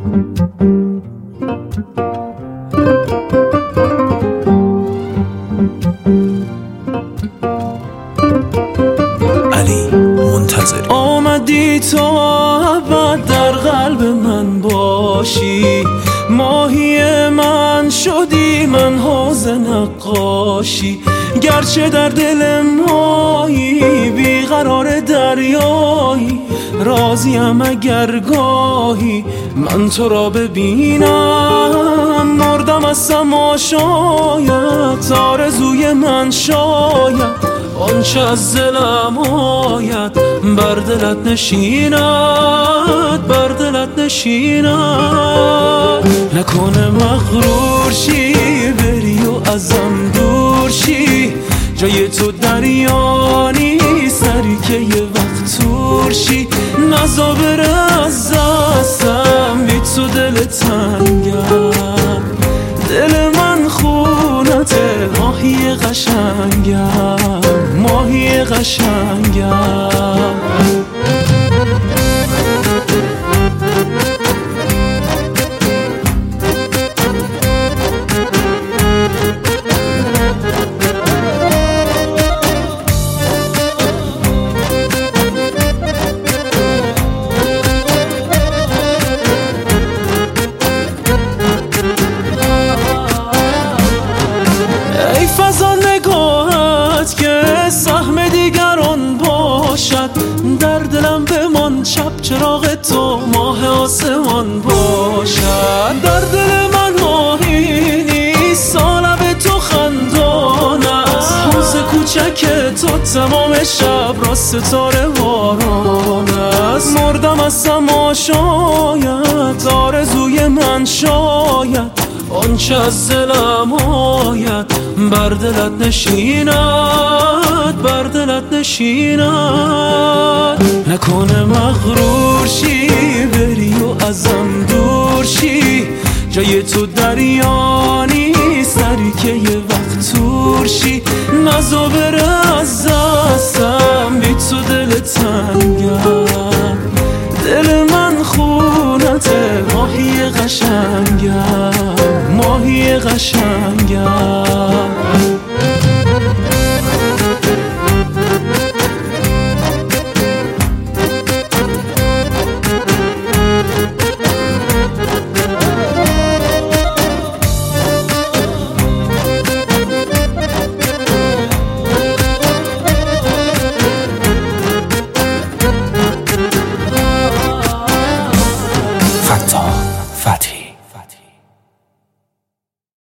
علی منتظری. آمدی تو ابد در قلب من باشی، ماهی من شدی من حوض نقاشی. گرچه در دل مایی بیقرار دریایی، راضیم اگر گاهی من تو را ببینم. مردم از تماشایت، آرزوی من شاید آنچه از دلم آید بر دلت نشیند، بر دلت نشیند. نکنه مغرور شی بری و ازم دور شی، جای تو دریا نیست که یه وقت تور شی. نزا بره از دستم بی تو دل تنگم، دل من خونته ماهی قشنگم، ماهی قشنگم. ای فضا نگاهت که سهم دیگران باشد، در دلم بمان چپ چراغ تو ماه آسمان باشد. در دل من ماهی نیست سالب تو خندان است، حوض کوچک تو تمام شب را ستاره باران است. مردم از تماشایت، آرزوی من شاید آنچه از دلم آید بر دلت نشیند، بر دلت نشیند. نکنه مغرور شی بری و ازم دور شی، جای تو دریا نیست که یه وقت تور شی. نزا بره از دستم بی تو دل تنگم، دل من خونته ماهی قشنگم، ماهی قشنگم.